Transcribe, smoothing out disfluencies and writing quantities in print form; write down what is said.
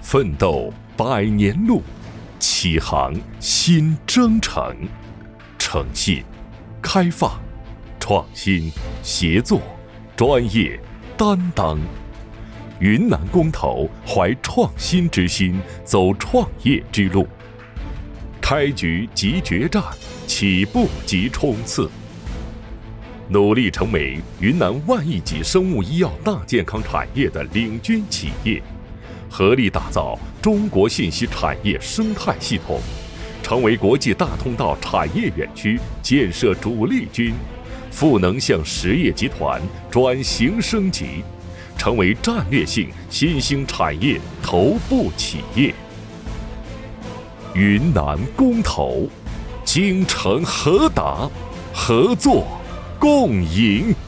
奋斗100年路，启航新征程。诚信、开放、创新、协作、专业、担当。云南公投怀创新之心，走创业之路。开局即决战，起步即冲刺。努力成为云南万亿级生物医药大健康产业的领军企业，合力打造中国信息产业生态系统，成为国际大通道产业园区建设主力军，赋能向实业集团转型升级，成为战略性新兴产业头部企业。云南公投，精诚合达，合作共赢。